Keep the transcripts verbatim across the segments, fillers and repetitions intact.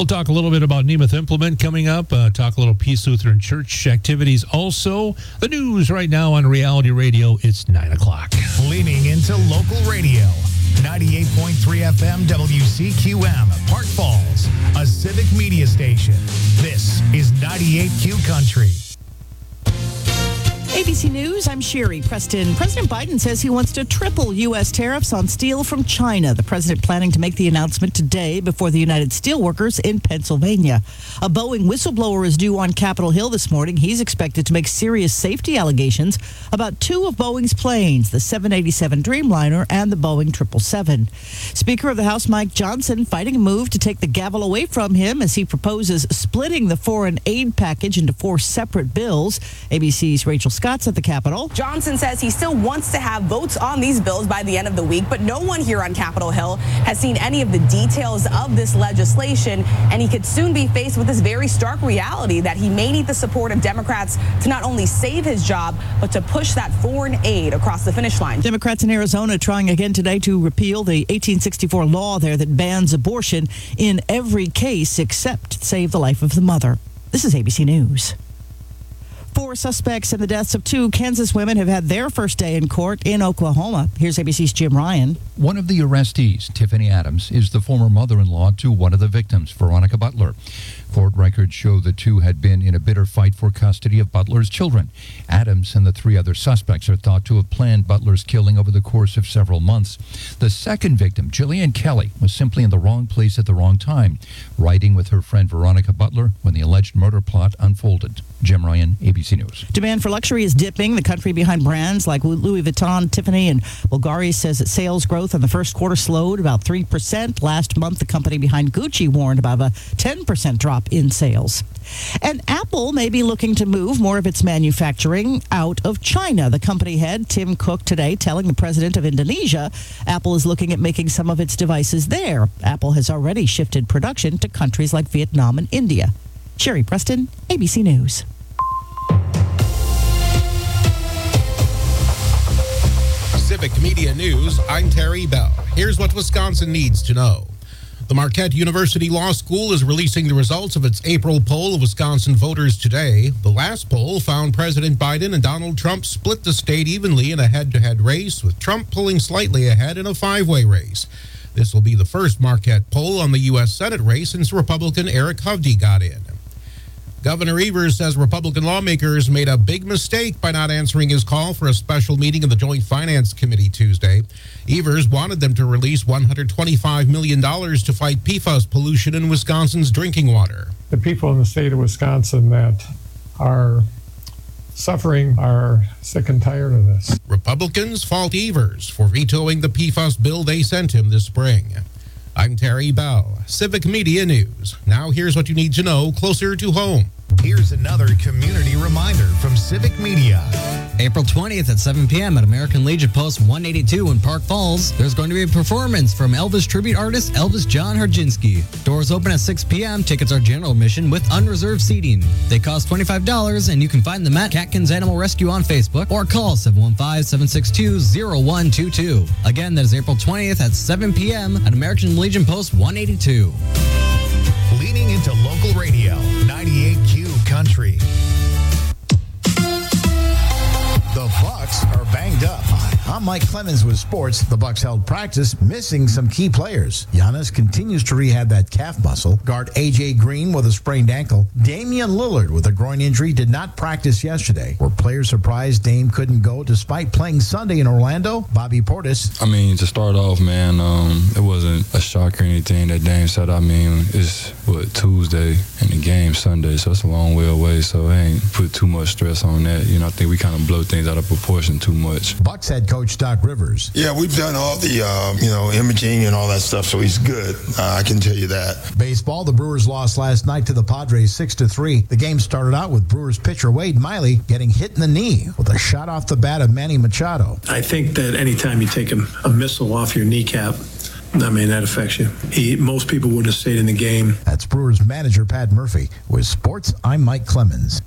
We'll talk a little bit about Nemeth Implement coming up, uh, talk a little Peace Lutheran Church activities. Also, the news right now on Reality Radio. It's nine o'clock. Leaning into local radio. ninety-eight point three F M W C Q M, Park Falls, a civic media station. This is ninety-eight Q Country. A B C News, I'm Sherry Preston. President Biden says he wants to triple U S tariffs on steel from China. The president planning to make the announcement today before the United Steelworkers in Pennsylvania. A Boeing whistleblower is due on Capitol Hill this morning. He's expected to make serious safety allegations about two of Boeing's planes, the seven eighty-seven Dreamliner and the Boeing triple seven. Speaker of the House Mike Johnson fighting a move to take the gavel away from him as he proposes splitting the foreign aid package into four separate bills. A B C's Rachel Scott's at the Capitol. Johnson says he still wants to have votes on these bills by the end of the week, but no one here on Capitol Hill has seen any of the details of this legislation, and he could soon be faced with this very stark reality that he may need the support of Democrats to not only save his job, but to push that foreign aid across the finish line. Democrats in Arizona trying again today to repeal the eighteen sixty-four law there that bans abortion in every case except save the life of the mother. This is A B C News. Four suspects in the deaths of two Kansas women have had their first day in court in Oklahoma. Here's A B C's Jim Ryan. One of the arrestees, Tiffany Adams, is the former mother-in-law to one of the victims, Veronica Butler. Court records show the two had been in a bitter fight for custody of Butler's children. Adams and the three other suspects are thought to have planned Butler's killing over the course of several months. The second victim, Jillian Kelly, was simply in the wrong place at the wrong time, riding with her friend Veronica Butler when the alleged murder plot unfolded. Jim Ryan, A B C News. Demand for luxury is dipping. The country behind brands like Louis Vuitton, Tiffany, and Bulgari says that sales growth in the first quarter slowed about three percent. Last month, the company behind Gucci warned about a ten percent drop in sales. And Apple may be looking to move more of its manufacturing out of China. The company head, Tim Cook, today telling the president of Indonesia Apple is looking at making some of its devices there. Apple has already shifted production to countries like Vietnam and India. Sherry Preston, A B C News. Civic Media News, I'm Terry Bell. Here's what Wisconsin needs to know. The Marquette University Law School is releasing the results of its April poll of Wisconsin voters today. The last poll found President Biden and Donald Trump split the state evenly in a head-to-head race, with Trump pulling slightly ahead in a five-way race. This will be the first Marquette poll on the U S Senate race since Republican Eric Hovde got in. Governor Evers says Republican lawmakers made a big mistake by not answering his call for a special meeting of the Joint Finance Committee Tuesday. Evers wanted them to release one hundred twenty-five million dollars to fight P FAS pollution in Wisconsin's drinking water. The people in the state of Wisconsin that are suffering are sick and tired of this. Republicans fault Evers for vetoing the P FAS bill they sent him this spring. I'm Terry Bell, Civic Media News. Now here's what you need to know closer to home. Here's another community reminder from Civic Media. April twentieth at seven p.m. at American Legion Post one eighty-two in Park Falls, there's going to be a performance from Elvis tribute artist Elvis John Harjinski. Doors open at six p.m. Tickets are general admission with unreserved seating. They cost twenty-five dollars, and you can find them at Catkins Animal Rescue on Facebook or call seven one five, seven six two, zero one two two. Again, that is April twentieth at seven p.m. at American Legion Post one eighty-two. Leaning into local radio, ninety-eight Q Country. The Bucks are banged up. I'm Mike Clemens with sports. The Bucks held practice, missing some key players. Giannis continues to rehab that calf muscle. Guard A J Green with a sprained ankle. Damian Lillard with a groin injury did not practice yesterday. Were players surprised Dame couldn't go despite playing Sunday in Orlando? Bobby Portis. I mean, to start off, man, um, it wasn't a shock or anything that Dame said. I mean, it's, what, Tuesday and the game Sunday, so it's a long way away, so I ain't put too much stress on that. You know, I think we kind of blow things out of proportion too much. Bucks head coach Doc Rivers. Yeah, we've done all the, uh, you know, imaging and all that stuff, so he's good. Uh, I can tell you that. Baseball, the Brewers lost last night to the Padres six to three. The game started out with Brewers pitcher Wade Miley getting hit in the knee with a shot off the bat of Manny Machado. I think that anytime you take a, a missile off your kneecap, I mean, that affects you. He, most people wouldn't have stayed in the game. That's Brewers manager Pat Murphy. With sports, I'm Mike Clemens.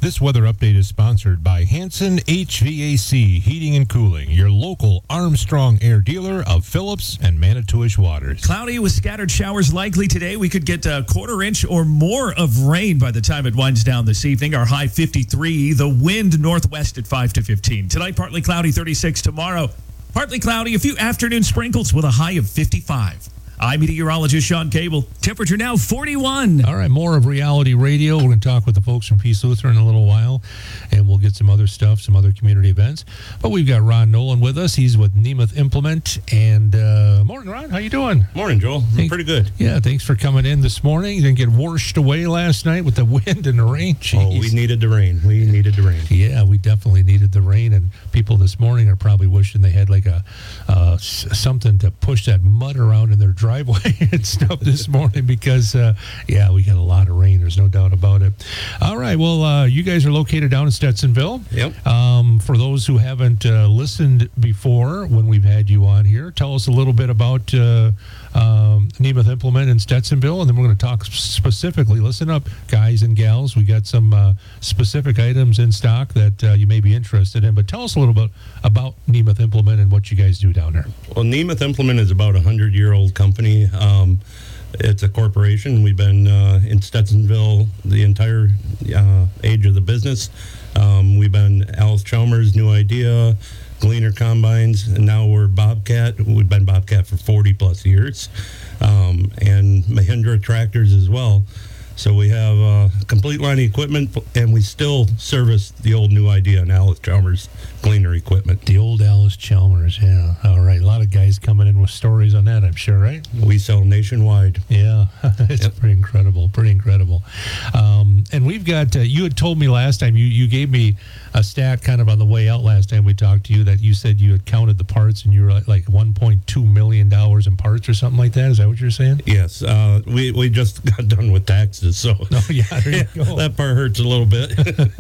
This weather update is sponsored by Hanson H V A C Heating and Cooling, your local Armstrong Air dealer of Phillips and Manitowish waters. Cloudy with scattered showers likely today. We could get a quarter inch or more of rain by the time it winds down this evening. Our high fifty-three, the wind northwest at five to fifteen. Tonight, partly cloudy, thirty-six. Tomorrow, partly cloudy, a few afternoon sprinkles with a high of fifty-five. I'm meteorologist Sean Cable. Temperature now forty-one. All right, more of Reality Radio. We're going to talk with the folks from Peace Lutheran in a little while, and we'll get some other stuff, some other community events. But we've got Ron Nolan with us. He's with Nemeth Implement. And uh, morning, Ron. How you doing? Morning, Joel. I'm pretty good. Yeah, thanks for coming in this morning. You didn't get washed away last night with the wind and the rain. Jeez. Oh, we needed the rain. We needed the rain. Yeah, we definitely needed the rain. And people this morning are probably wishing they had like a uh, s- something to push that mud around in their driveway and stuff this morning because, uh, yeah, we got a lot of rain. There's no doubt about it. All right. Well, uh, you guys are located down in Stetsonville. Yep. Um, for those who haven't uh, listened before when we've had you on here, tell us a little bit about uh, um, Nemeth Implement in Stetsonville, and then we're going to talk specifically. Listen up, guys and gals. We got some uh, specific items in stock that uh, you may be interested in, but tell us a little bit about Nemeth Implement and what you guys do down there. Well, Nemeth Implement is about a hundred-year-old company. Um, it's a corporation. We've been uh, in Stetsonville the entire uh, age of the business. Um, we've been Alice Chalmers, New Idea, Gleaner Combines, and now we're Bobcat. We've been Bobcat for forty plus years, um, and Mahindra tractors as well. So we have a complete line of equipment, and we still service the old New Idea and Alice Chalmers Gleaner equipment. The old Alice Chalmers, yeah. All right. A lot of guys coming in with stories on that, I'm sure, right? We sell nationwide. Yeah. It's Yep. pretty incredible. Pretty incredible. Um, and we've got, uh, you had told me last time, you, you gave me a stat kind of on the way out last time we talked to you that you said you had counted the parts and you were like, like one point two million dollars in parts or something like that. Is that what you're saying? Yes. Uh, we, we just got done with taxes, so Oh, yeah, there you go. that part hurts a little bit.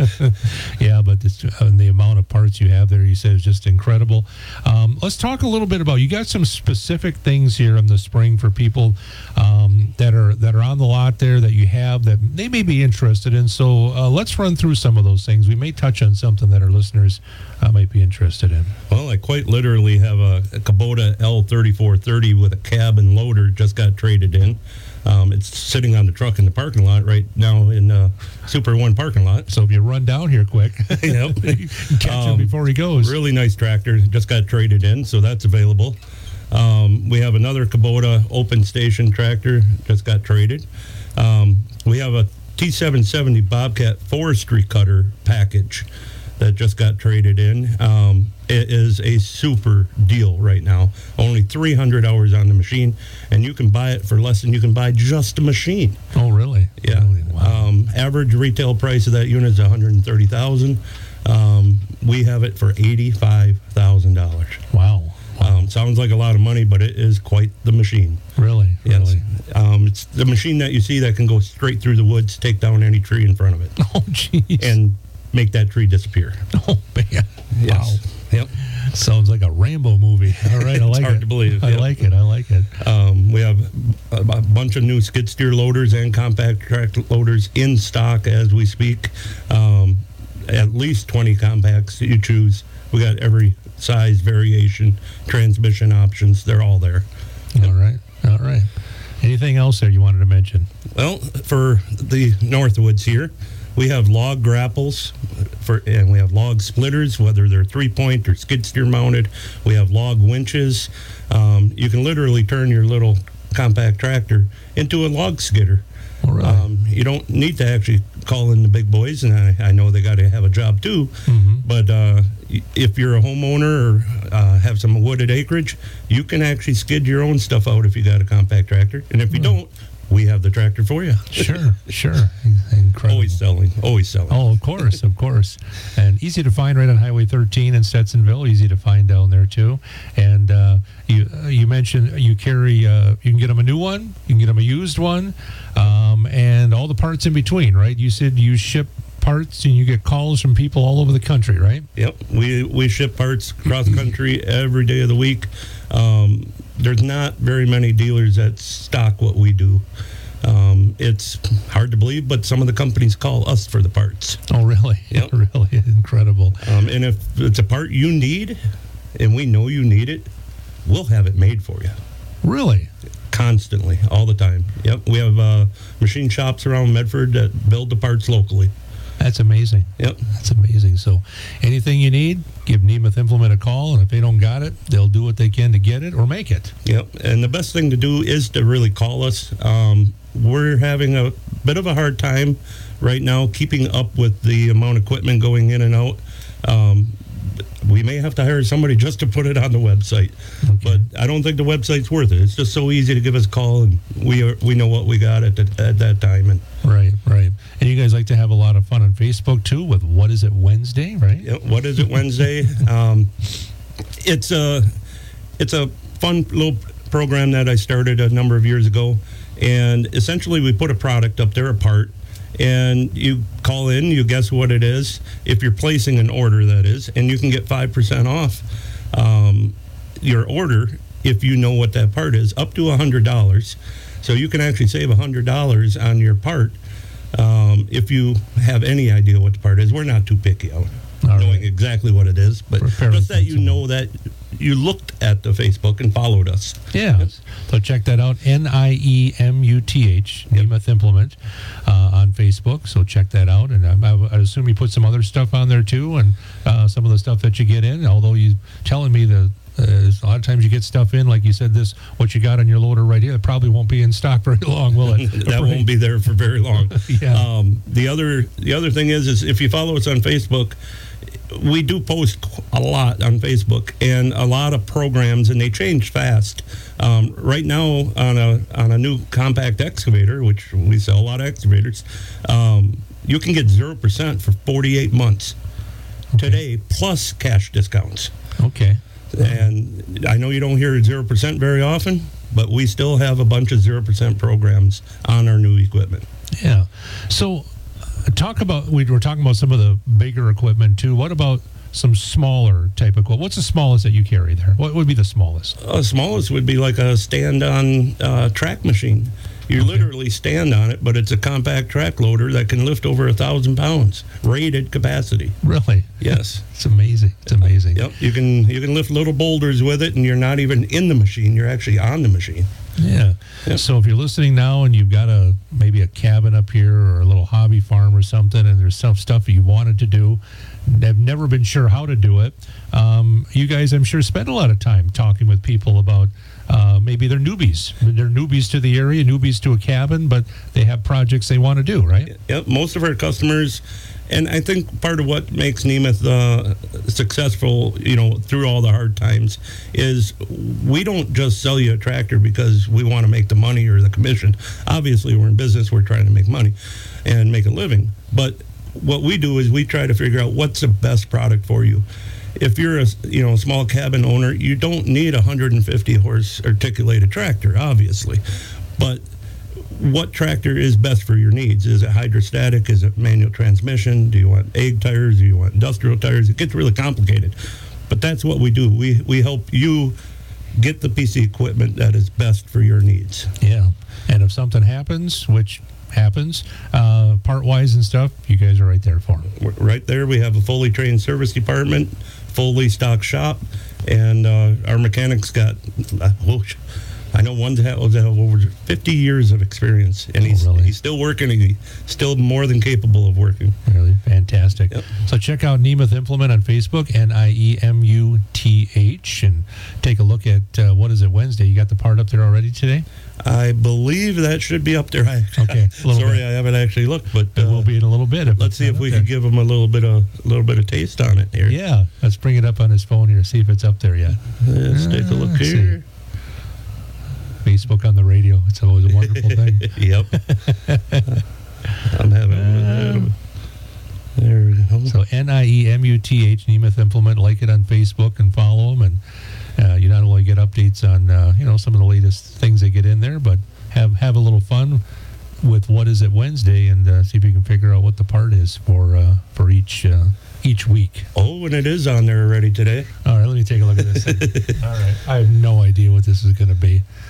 Yeah, but this, uh, the amount of parts you have there, you said, is just incredible. Um, let's talk a little bit about, you got some specific things here in the spring for people um, that are that are on the lot there that you have that they may be interested in. So uh, let's run through some of those things. We may touch on something that our listeners uh, might be interested in. Well, I quite literally have a, a Kubota L thirty-four thirty with a cab and loader just got traded in. Um, it's sitting on the truck in the parking lot right now in uh, Super One parking lot. So if you run down here quick, Yep. you can catch Um, him before he goes. Really nice tractor, just got traded in, so that's available. Um, we have another Kubota open station tractor, just got traded. Um, we have a T seven seventy Bobcat forestry cutter package that just got traded in. Um, it is a super deal right now. Only three hundred hours on the machine, and you can buy it for less than you can buy just a machine. Oh, really? Yeah. Really? Wow. Um, average retail price of that unit is one hundred thirty thousand dollars. Um, we have it for eighty-five thousand dollars. Wow. Um, sounds like a lot of money, but it is quite the machine. Really? Yes. Really? Um, it's the machine that you see that can go straight through the woods, take down any tree in front of it, Oh, jeez. and make that tree disappear. Oh, man. Yes. Wow. Yep. Sounds like a Rambo movie. All right, I It's like hard it. to believe, I yep. like it. I like it. Um, we have a, a bunch of new skid steer loaders and compact track loaders in stock as we speak. Um, at least twenty compacts that you choose. We got every size, variation, transmission options. They're all there. All right. All right. Anything else there you wanted to mention? Well, for the Northwoods here, we have log grapples for, and we have log splitters, whether they're three-point or skid steer mounted. We have log winches. Um, you can literally turn your little compact tractor into a log skidder. Oh, really? Um, you don't need to actually call in the big boys, and I, I know they got to have a job too. Mm-hmm. But uh, if you're a homeowner or uh, have some wooded acreage, you can actually skid your own stuff out if you got a compact tractor. And if you don't, we have the tractor for you. Sure, sure. Incredible. Always selling, always selling. Oh, of course, of course. And easy to find right on Highway thirteen in Stetsonville. Easy to find down there, too. And uh, you uh, you mentioned you carry, uh, you can get them a new one, you can get them a used one, um, and all the parts in between, right? You said you ship parts and you get calls from people all over the country, right? Yep. We, we ship parts across the country every day of the week. Um, there's not very many dealers that stock what we do. Um, it's hard to believe, but some of the companies call us for the parts. Oh, really? Yep. Really incredible. Um, and if it's a part you need, and we know you need it, we'll have it made for you. Really? Constantly, all the time. Yep. We have uh, machine shops around Medford that build the parts locally. That's amazing. Yep. That's amazing. So anything you need, give Nemeth Implement a call, and if they don't got it, they'll do what they can to get it or make it. Yep. And the best thing to do is to really call us. Um, we're having a bit of a hard time right now keeping up with the amount of equipment going in and out. Um, we may have to hire somebody just to put it on the website, okay. But I don't think the website's worth it. It's just so easy to give us a call, and we are, we know what we got at the, at that time. And right, right. And you guys like to have a lot of fun on Facebook too with What Is It Wednesday, right? Yeah, What Is It Wednesday? um, it's a it's a fun little program that I started a number of years ago, and essentially we put a product up there, a part. And you call in, you guess what it is, if you're placing an order, that is, and you can get five percent off um, your order if you know what that part is, up to one hundred dollars. So you can actually save one hundred dollars on your part um, if you have any idea what the part is. We're not too picky out All knowing right. exactly what it is, but Fairly just that you know that you looked at the Facebook and followed us. Yeah. Yep. So check that out, N I E M U T H, yep. Nemeth Implement, uh, on Facebook. So check that out. And I, I, I assume you put some other stuff on there too, and uh, some of the stuff that you get in, although you telling me that uh, a lot of times you get stuff in, like you said, this, what you got on your loader right here, it probably won't be in stock very long, will it? That won't be there for very long. Yeah. Um, the other the other thing is, is if you follow us on Facebook, we do post a lot on Facebook and a lot of programs, and they change fast. Um, right now, on a on a new compact excavator, which we sell a lot of excavators, um, you can get zero percent for forty-eight months okay. today, plus cash discounts. Okay. And I know you don't hear zero percent very often, but we still have a bunch of zero percent programs on our new equipment. Yeah. So talk about, we were talking about some of the bigger equipment too. What about some smaller type of equipment? What's the smallest that you carry there? What would be the smallest? Uh, smallest would be like a stand-on uh, track machine. You okay. literally stand on it, but it's a compact track loader that can lift over a thousand pounds, rated capacity. Really? Yes. It's amazing. It's amazing. Yep. You can you can lift little boulders with it, and you're not even in the machine. You're actually on the machine. Yeah. Yep. So if you're listening now and you've got a maybe a cabin up here or a little hobby farm or something, and there's some stuff you wanted to do, have never been sure how to do it, um, you guys, I'm sure, spend a lot of time talking with people about uh, maybe they're newbies. They're newbies to the area, newbies to a cabin, but they have projects they want to do, right? Yep. Most of our customers, and I think part of what makes Nemeth uh, successful, you know, through all the hard times, is we don't just sell you a tractor because we want to make the money or the commission. Obviously, we're in business, we're trying to make money and make a living. But what we do is we try to figure out what's the best product for you. If you're a you know small cabin owner, you don't need a one hundred fifty horse articulated tractor, obviously. But what tractor is best for your needs? Is it hydrostatic? Is it manual transmission? Do you want egg tires? Do you want industrial tires? It gets really complicated. But that's what we do. We we help you get the piece of equipment that is best for your needs. Yeah. And if something happens, which happens, uh, part-wise and stuff, you guys are right there for them. We're right there. We have a fully trained service department, fully stocked shop, and uh, our mechanics got, uh, whoosh, I know one that has over fifty years of experience, and oh, he's really? he's still working, and he's still more than capable of working. Really fantastic. Yep. So check out Nemeth Implement on Facebook, N I E M U T H, and take a look at uh, What Is It Wednesday. You got the part up there already today? I believe that should be up there. I, okay. Sorry, bit. I haven't actually looked, but uh, it will be in a little bit. Let's see if we can give him a little bit of a little bit of taste on it here. Yeah, let's bring it up on his phone here. See if it's up there yet. Let's uh, take a look here. See. Facebook on the radio. It's always a wonderful thing. Yep. I'm having uh, a there we go. So N I E M U T H, Nemeth Implement. Like it on Facebook and follow them, and uh, you not only get updates on uh, you know some of the latest things they get in there, but have have a little fun with What Is It Wednesday, and uh, see if you can figure out what the part is for uh, for each uh, each week. Oh, and it is on there already today. All right, let me take a look at this. All right, I have no idea what this is going to be.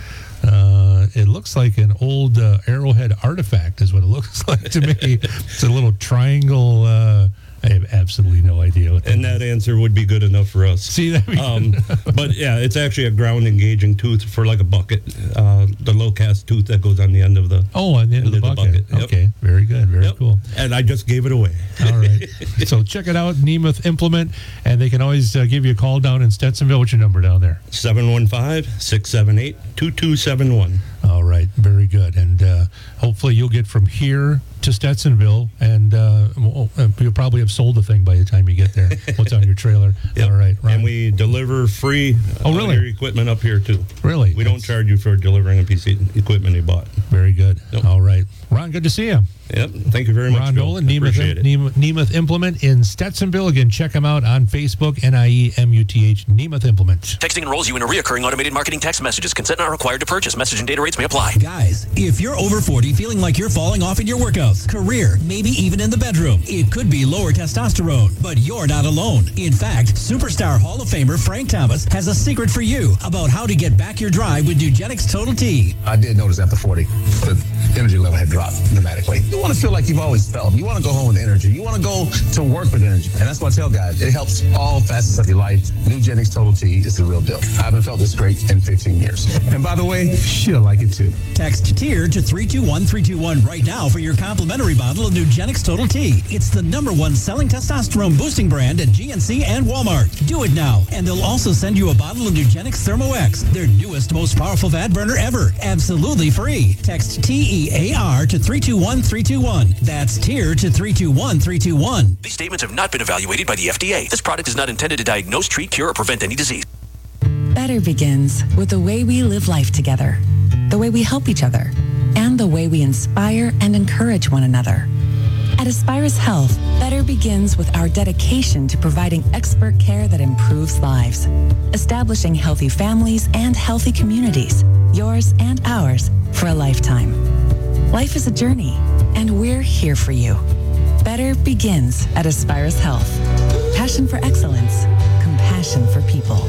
Uh, it looks like an old uh, Arrowhead artifact is what it looks like to me. It's a little triangle. Uh, I have absolutely no idea what that And that answer would be good enough for us. See that? Um, but yeah, it's actually a ground engaging tooth for like a bucket. Uh, the low cast tooth that goes on the end of the Oh, on the end of the bucket. Yep. Okay, very good, very Yep. cool. And I just gave it away. All right. So check it out, Nemeth Implement, and they can always uh, give you a call down in Stetsonville. What's your number down there? seven one five, six seven eight, two two seven one. All right, very good. And uh, hopefully you'll get from here to Stetsonville, and uh, well, you'll probably have sold the thing by the time you get there. What's on your trailer? Yep. All right, Ron. And we deliver free Oh, uh, really? your equipment up here, too. Really? We don't charge you for delivering a piece of equipment you bought. Very good. Yep. All right. Ron, good to see you. Yep. Thank you very much, Ron Bill. Nolan, Appreciate Nemeth, it. Nemeth, Nemeth Implement in Stetsonville. Again, check them out on Facebook, N I E M U T H, Nemeth Implement. Texting enrolls you in a reoccurring automated marketing text messages. Consent not required to purchase. Message and data rates may apply. Guys, if you're over forty feeling like you're falling off in your workouts, career, maybe even in the bedroom, it could be lower testosterone, but you're not alone. In fact, superstar Hall of Famer Frank Thomas has a secret for you about how to get back your drive with Nugenix Total T. I did notice after forty, the energy level had dropped dramatically. You want to feel like you've always felt. You want to go home with energy. You want to go to work with energy. And that's what I tell guys. It helps all facets of your life. Nugenix Total T is the real deal. I haven't felt this great in fifteen years. And by the way, she'll like it too. Text TIER to three two one three two one right now for your complimentary bottle of Nugenix Total T. It's the number one selling testosterone boosting brand at G N C and Walmart. Do it now, and they'll also send you a bottle of Nugenix Thermo X, their newest, most powerful fat burner ever. Absolutely free. Text T E A R to three two one three two one. That's TIER to three two one three two one. These statements have not been evaluated by the F D A. This product is not intended to diagnose, treat, cure, or prevent any disease. Better begins with the way we live life together, the way we help each other, and the way we inspire and encourage one another. At Aspirus Health, better begins with our dedication to providing expert care that improves lives, establishing healthy families and healthy communities, yours and ours, for a lifetime. Life is a journey, and we're here for you. Better begins at Aspirus Health. Passion for excellence, compassion for people.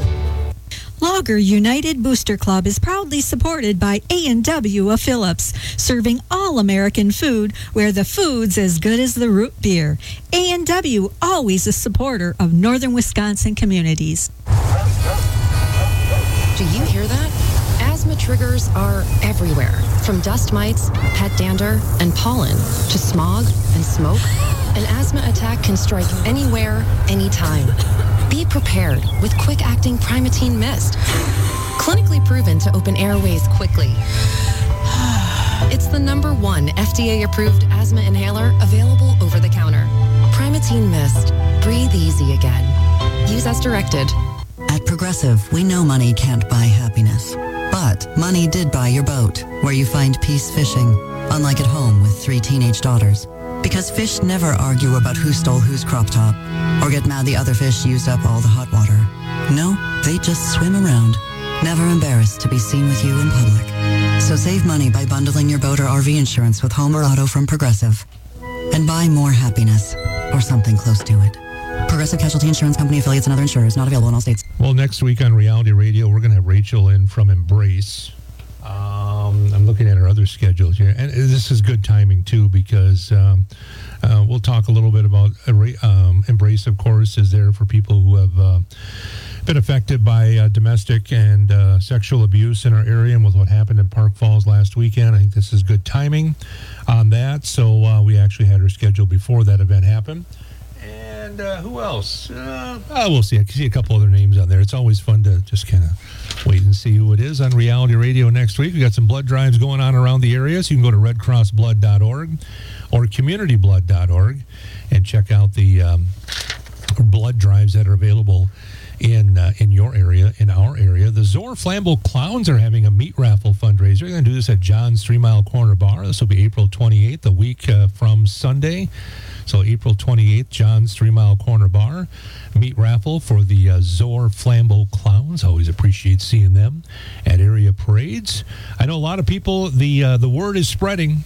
Logger United Booster Club is proudly supported by A and W of Phillips, serving all American food where the food's as good as the root beer. A and W, always a supporter of northern Wisconsin communities. Do you hear that? Asthma triggers are everywhere, from dust mites, pet dander, and pollen, to smog and smoke. An asthma attack can strike anywhere, anytime. Be prepared with quick-acting Primatene Mist. Clinically proven to open airways quickly. It's the number one F D A-approved asthma inhaler available over the counter. Primatene Mist. Breathe easy again. Use as directed. At Progressive, we know money can't buy happiness. But money did buy your boat, where you find peace fishing, unlike at home with three teenage daughters. Because fish never argue about who stole whose crop top, or get mad the other fish used up all the hot water. No, they just swim around, never embarrassed to be seen with you in public. So save money by bundling your boat or R V insurance with home or auto from Progressive. And buy more happiness, or something close to it. Progressive Casualty Insurance Company, affiliates, and other insurers. Not available in all states. Well, next week on Reality Radio, we're going to have Rachel in from Embrace. Um, I'm looking at our other schedules here. And this is good timing, too, because um, uh, we'll talk a little bit about um, Embrace, of course, is there for people who have uh, been affected by uh, domestic and uh, sexual abuse in our area and with what happened in Park Falls last weekend. I think this is good timing on that. So uh, we actually had her scheduled before that event happened. And uh, who else? Uh, oh, we'll see. I can see a couple other names on there. It's always fun to just kind of wait and see who it is on Reality Radio next week. We got some blood drives going on around the area, so you can go to red cross blood dot org or community blood dot org and check out the um, blood drives that are available in uh, in your area, in our area. The Zor Flambeau Clowns are having a meat raffle fundraiser. They're going to do this at John's Three Mile Corner Bar. This will be April twenty-eighth, a week uh, from Sunday. So April twenty-eighth, John's Three Mile Corner Bar. Meat raffle for the uh, Zor Flambeau Clowns. Always appreciate seeing them at area parades. I know a lot of people, the uh, the word is spreading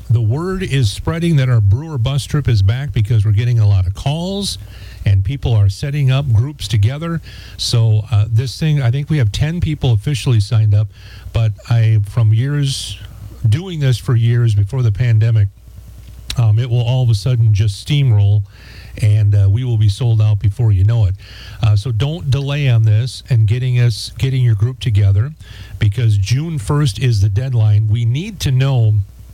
the word is spreading that our brewer bus trip is back because we're getting a lot of calls and people are setting up groups together. So uh, this thing, I think we have ten people officially signed up, but I, from years, doing this for years before the pandemic, um, it will all of a sudden just steamroll, and uh, we will be sold out before you know it. Uh, so don't delay on this and getting us getting your group together, because June first is the deadline. We need to know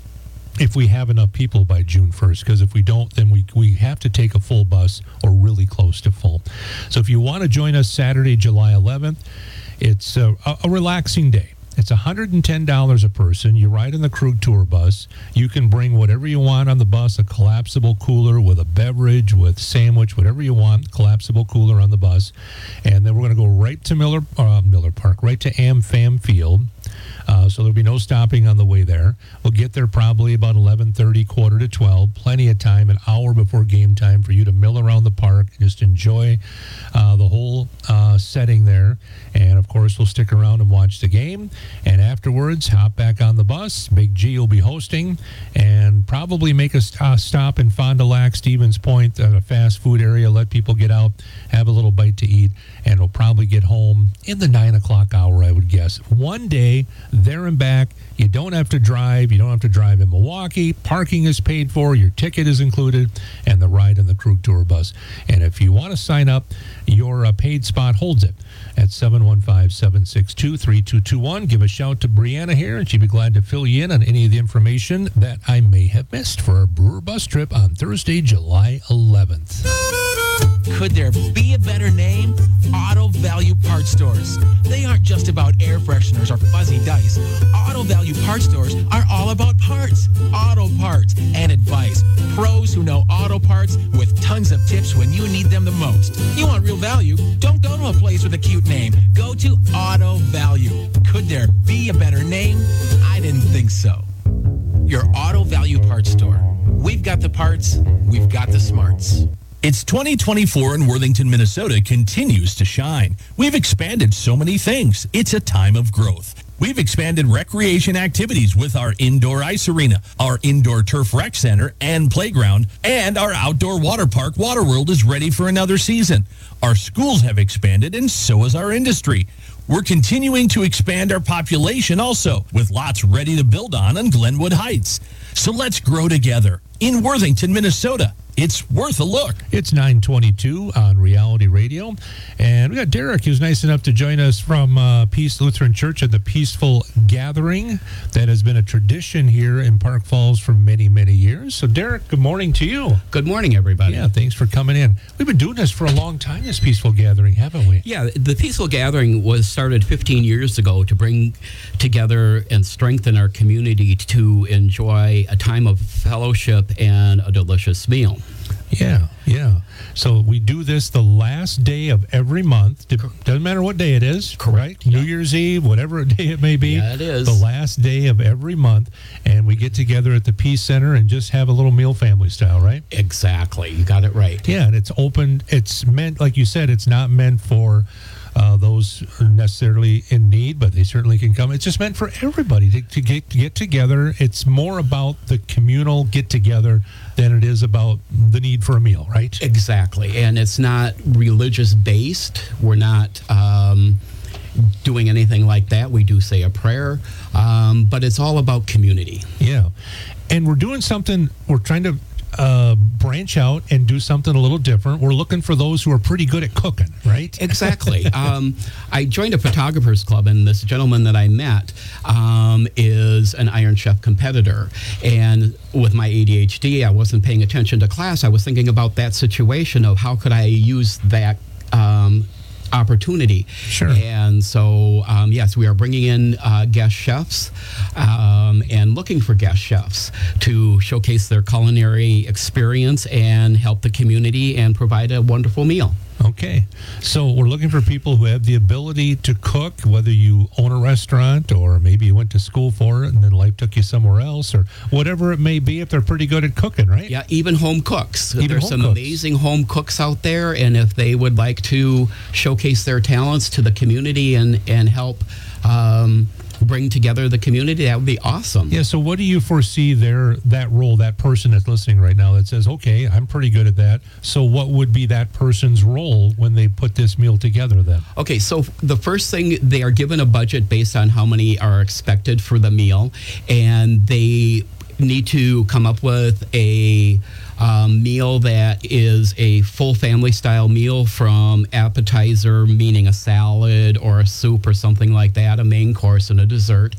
if we have enough people by June first, because if we don't, then we, we have to take a full bus or really close to full. So if you want to join us Saturday, July eleventh, it's a, a relaxing day. It's one hundred ten dollars a person. You ride in the Krug tour bus. You can bring whatever you want on the bus, a collapsible cooler with a beverage, with sandwich, whatever you want, collapsible cooler on the bus. And then we're going to go right to Miller uh, Miller Park, right to AmFam Field. Uh, so there'll be no stopping on the way there. We'll get there probably about eleven thirty, quarter to twelve. Plenty of time, an hour before game time for you to mill around the park, just enjoy uh, the whole uh, setting there. And, of course, we'll stick around and watch the game. And afterwards, hop back on the bus. Big G will be hosting and probably make a uh, stop in Fond du Lac, Stevens Point, at a fast food area, let people get out, have a little bite to eat, and we'll probably get home in the nine o'clock hour, I would guess. One day, there and back. You don't have to drive. You don't have to drive in Milwaukee. Parking is paid for. Your ticket is included, and the ride in the Krug tour bus. And if you want to sign up, your uh, paid spot holds it at seven one five, seven six two, three two two one. Give a shout to Brianna here, and she'd be glad to fill you in on any of the information that I may have missed for our brewer bus trip on Thursday, July eleventh. Could there be a better name? Auto Value Parts Stores. They aren't just about air fresheners or fuzzy dice. Auto Value Parts Stores are all about parts, auto parts, and advice. Pros who know auto parts with tons of tips when you need them the most. You want real value? Don't go to a place with a cute name. Go to Auto Value. Could there be a better name? I didn't think so. Your Auto Value Parts Store. We've got the parts. We've got the smarts. It's twenty twenty-four and Worthington, Minnesota continues to shine. We've expanded so many things. It's a time of growth. We've expanded recreation activities with our indoor ice arena, our indoor turf rec center and playground, and our outdoor water park, Waterworld, is ready for another season. Our schools have expanded, and so has our industry. We're continuing to expand our population also, with lots ready to build on in Glenwood Heights. So let's grow together in Worthington, Minnesota. It's worth a look. It's nine twenty-two on Reality Radio. And we got Derek, who's nice enough to join us from uh, Peace Lutheran Church at the Peaceful Gathering. That has been a tradition here in Park Falls for many, many years. So, Derek, good morning to you. Good morning, everybody. Yeah, thanks for coming in. We've been doing this for a long time, this Peaceful Gathering, haven't we? Yeah, the Peaceful Gathering was started fifteen years ago to bring together and strengthen our community to enjoy a time of fellowship and a delicious meal. Yeah, yeah. So we do this the last day of every month. Doesn't matter what day it is, correct? New Year's Eve, whatever day it may be. Yeah, it is. The last day of every month. And we get together at the Peace Center and just have a little meal family style, right? Exactly. You got it right. Yeah, and it's open. It's meant, like you said, it's not meant for uh, those necessarily in need, but they certainly can come. It's just meant for everybody to, to, get, to get together. It's more about the communal get-together than it is about the need for a meal, right? Exactly. And it's not religious-based. We're not um, doing anything like that. We do say a prayer, um, but it's all about community. Yeah. And we're doing something, we're trying to uh, branch out and do something a little different. We're looking for those who are pretty good at cooking, right? Exactly. um, I joined a photographers club, and this gentleman that I met um, is an Iron Chef competitor. And with my A D H D, I wasn't paying attention to class. I was thinking about that situation of how could I use that um, opportunity. Sure. And so, um, yes, we are bringing in uh, guest chefs um, and looking for guest chefs to showcase their culinary experience and help the community and provide a wonderful meal. Okay. So we're looking for people who have the ability to cook, whether you own a restaurant or maybe you went to school for it and then life took you somewhere else, or whatever it may be, if they're pretty good at cooking, right? Yeah, even home cooks. Even There's home some cooks. amazing home cooks out there, and if they would like to showcase their talents to the community and, and help um, bring together the community, that would be awesome. Yeah. So, what do you foresee there that role, that person that's listening right now that says, "Okay, I'm pretty good at that." So, what would be that person's role when they put this meal together? Then. Okay. So the first thing, they are given a budget based on how many are expected for the meal, and they need to come up with a um, meal that is a full family style meal, from appetizer, meaning a salad or a soup or something like that, a main course and a dessert.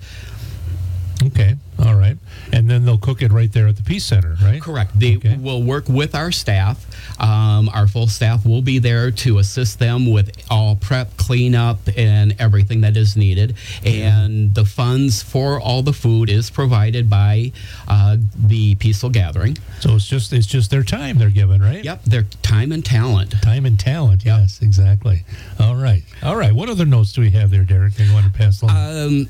Okay. All right. And then they'll cook it right there at the Peace Center, right? Correct. They okay. will work with our staff. Um, our full staff will be there to assist them with all prep, cleanup, and everything that is needed. And the funds for all the food is provided by uh, the Peaceful Gathering. So it's just it's just their time they're given, right? Yep, their time and talent. Time and talent, yep. Yes, exactly. All right. All right. What other notes do we have there, Derek, that you want to pass along? Um,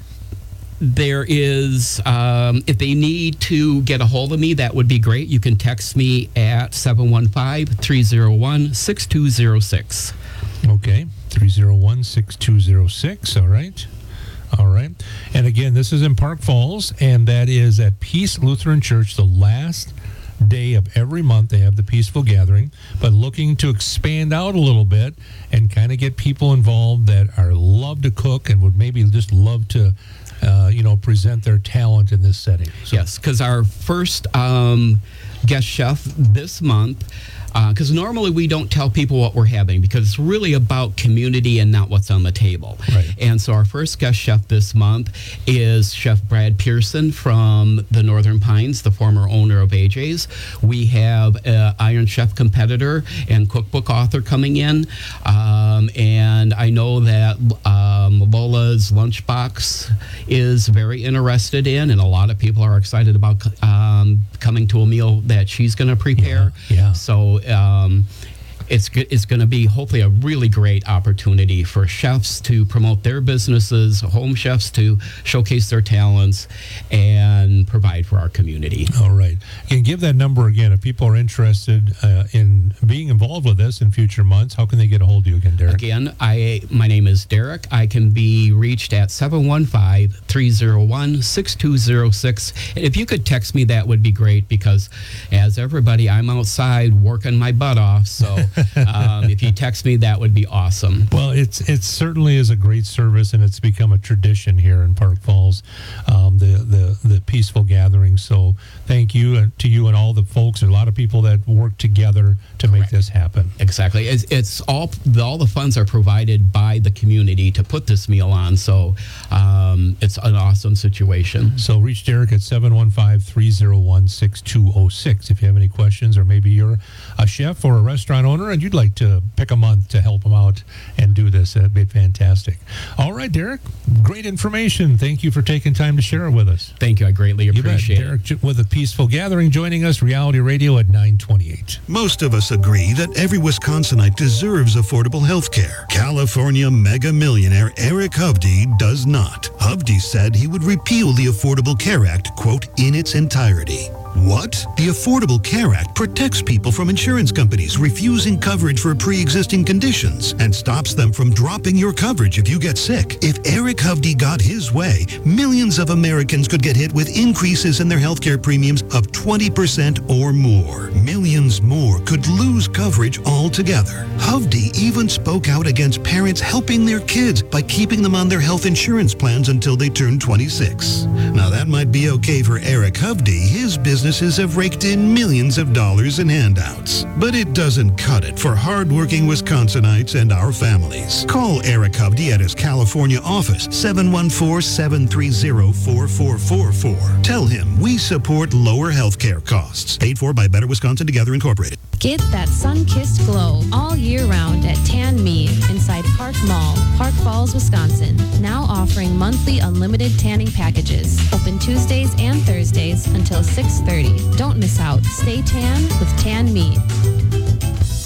There is, um, if they need to get a hold of me, that would be great. You can text me at seven one five, three oh one, six two oh six. Okay, three oh one, six two oh six, all right. All right. And again, this is in Park Falls, and that is at Peace Lutheran Church, the last day of every month. They have the Peaceful Gathering, but looking to expand out a little bit and kind of get people involved that are love to cook and would maybe just love to Uh, you know, present their talent in this setting. So. Yes, because our first um, guest chef this month, because uh, normally we don't tell people what we're having, because it's really about community and not what's on the table. Right. And so our first guest chef this month is Chef Brad Pearson from the Northern Pines, the former owner of A J's. We have an Iron Chef competitor and cookbook author coming in. Um, and I know that um, Lola's Lunchbox is very interested in, and a lot of people are excited about um, coming to a meal that she's going to prepare. Yeah, yeah. So um, it's it's going to be hopefully a really great opportunity for chefs to promote their businesses, home chefs to showcase their talents, and provide for our community. All right. And give that number again. If people are interested uh, in being involved with this in future months, how can they get a hold of you again, Derek? Again, I my name is Derek. I can be reached at seven one five, three oh one, six two oh six. And if you could text me, that would be great, because as everybody, I'm outside working my butt off. So um, if you text me, that would be awesome. Well, it's it certainly is a great service, and it's become a tradition here in Park Falls, um, the, the, the Peaceful Gathering. So thank you to you and all the folks. There's a lot of people that work together to Correct. make this happen. Exactly. It's, it's all the, all the funds are provided by the community to put this meal on. So um, it's an awesome situation. So reach Derek at seven one five, three oh one, six two oh six if you have any questions, or maybe you're a chef or a restaurant owner and you'd like to pick a month to help them out and do this. That'd be fantastic. All right, Derek, great information. Thank you for taking time to share it with us. Thank you. I greatly appreciate it. Derek with the Peaceful Gathering joining us, Reality Radio at nine twenty-eight. Most of us agree that every Wisconsinite deserves affordable health care. California mega millionaire Eric Hovde does not. Hovde said he would repeal the Affordable Care Act, quote, in its entirety. What? The Affordable Care Act protects people from insurance companies refusing coverage for pre-existing conditions and stops them from dropping your coverage if you get sick. If Eric Hovde got his way, millions of Americans could get hit with increases in their healthcare premiums of twenty percent or more. Millions more could lose coverage altogether. Hovde even spoke out against parents helping their kids by keeping them on their health insurance plans until they turn twenty-six. Now that might be okay for Eric Hovde. His business Businesses have raked in millions of dollars in handouts. But it doesn't cut it for hardworking Wisconsinites and our families. Call Eric Hovde at his California office, seven one four, seven three zero, four four four four. Tell him we support lower health care costs. Paid for by Better Wisconsin Together Incorporated. Get that sun-kissed glow all year round at Tan Me inside Park Mall, Park Falls, Wisconsin. Now offering monthly unlimited tanning packages. Open Tuesdays and Thursdays until six thirty. Don't miss out. Stay tan with Tan Me.